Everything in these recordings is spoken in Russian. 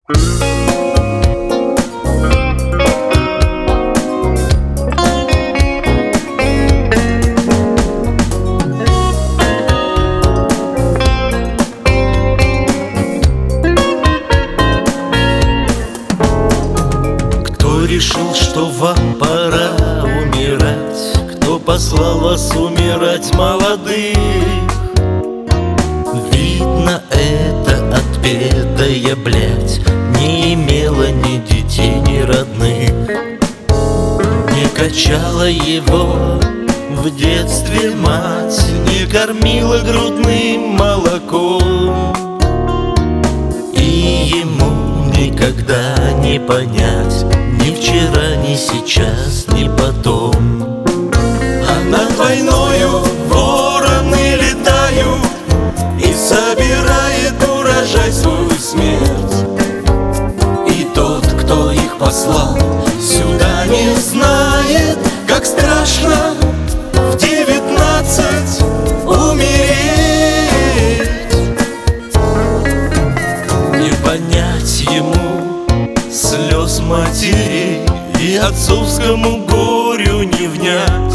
Кто решил, что вам пора умирать? Кто послал вас умирать молодых? Видно, это отпетая блядь не имела ни детей, ни родных. Не качала его в детстве мать, не кормила грудным молоком, и ему никогда не понять ни вчера, ни сейчас, ни потом. А над войною вороны летают и собирает урожай свою смерть. И тот, кто их послал сюда, не знает, как страшно в 19 умереть. Не понять ему слез матери и отцовскому горю не внять.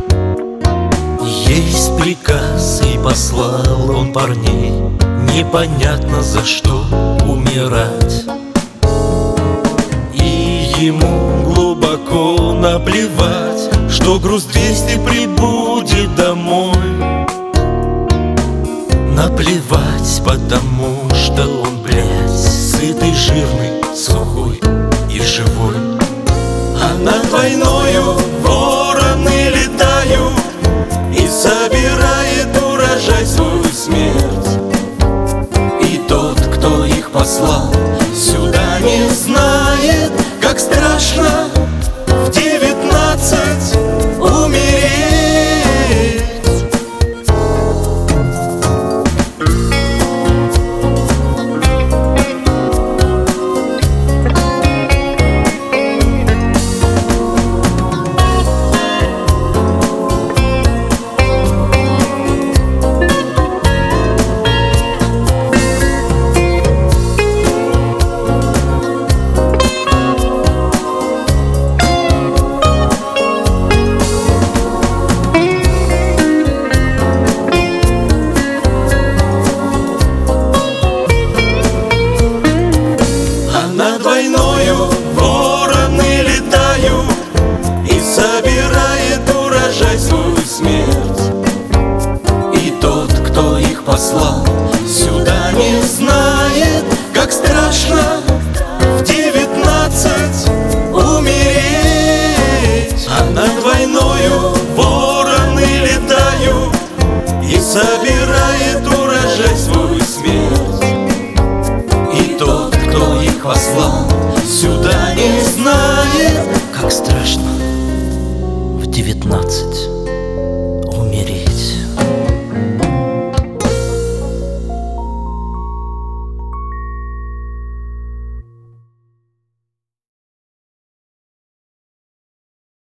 Есть приказ, и послал он парней, непонятно за что умирать. И ему глубоко наплевать, что груз 200 прибудет домой. Наплевать, потому что он, блядь, сытый, жирный, сухой и живой. А над войною вороны летают и собирает урожай свою смерть. И тот, кто их послал сюда, не знает, как страшно в 19 умереть. Над войною вороны летают и собирает урожай свою смерть. И тот, кто их послал сюда, не знает, как страшно в 19 умереть. А над войною вороны летают и собирает урожай свою смерть. И тот, кто их послал сюда, не знает, как страшно в 19 умереть.